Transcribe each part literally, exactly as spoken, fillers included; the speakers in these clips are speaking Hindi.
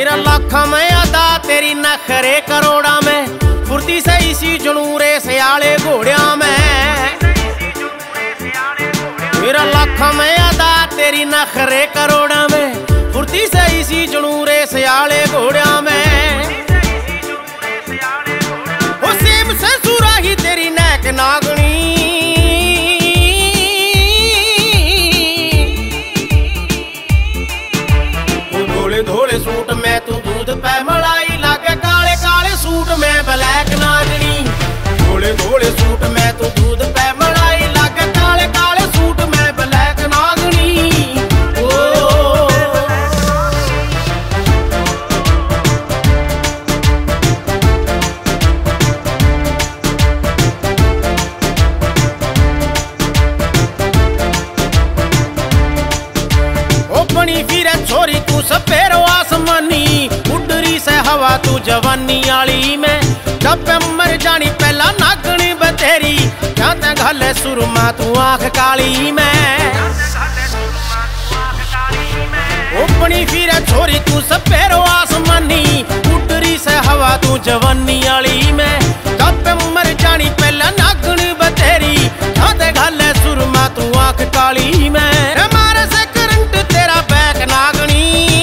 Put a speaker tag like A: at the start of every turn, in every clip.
A: तेरा लाखा में अदा तेरी नखरे करोड़ा में, फुर्ती से इसी जुनूरे सियाले घोड़िया में। तेरा लाखा में अदा तेरी नखरे करोड़ा में, फुर्ती से इसी जुनूरे सियाले घोड़िया में। हो सेम से सुराही तेरी नैक नागनी, धोले सूट में तू दूध पे मलाई लागे, काले काले सूट में ब्लैक नागनी। धोले धोले सूट में तू दूध पे मलाई लागे, काले काले सूट में ब्लैक नागनी। ओ ओ बनी फिरे छोरी तू सपेरो आसमानी, उडरी से हवा तू जवानी आली में। जब मर जानी पहला नागनी बतेरी, जाते घले सुरमा तू आंख काली में। उपनी फिरे छोरी तू सपेरो आसमानी, उडरी से हवा तू जवानी आली में। जब मर जानी पहला नागनी बतेरी, जाते घले सुरमा तू आंख काली में। मारे से करंट तेरा बैक नागनी,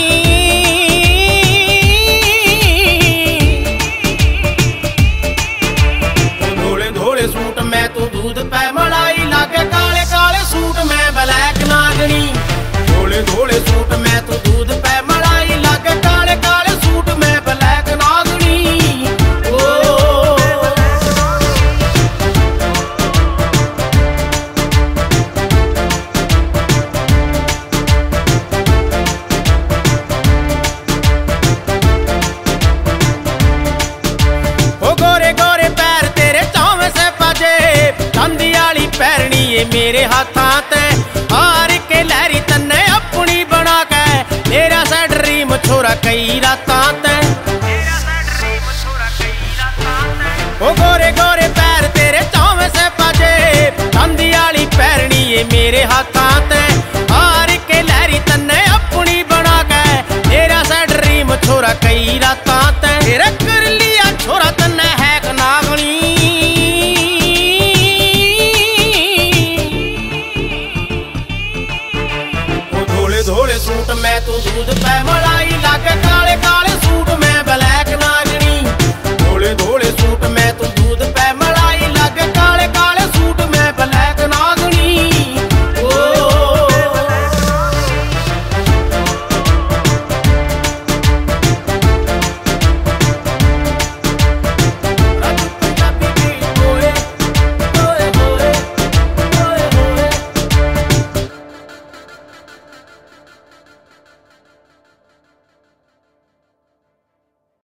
A: सूट में तू दूध पे मलाई लागे, काले काले सूट में ब्लैक नागनी। धोले धोले सूट में तू दूध पे मलाई लागे, काले काले सूट में ब्लैक नागनी। ओ ओ गोरे गोरे पैर तेरे चावे से पाजे, चांदी आली पैरनी ये मेरे हाथां ते। हार के लहरी तन्ने अपनी बना के, तेरा सा ड्रीम छोरा कई रातां ते। ओ गोरे गोरे पैर तेरे चावे से पाजे, चांदी आली पैरनी ये मेरे हाथां ते। हार के लहरी तन्ने अपनी बना के, तेरा सा ड्रीम छोरा कई रातां ते। तेरे कर लिया छोरा तन्ने है नागनी, धोले सूट में तू दूध पे मलाई लागे।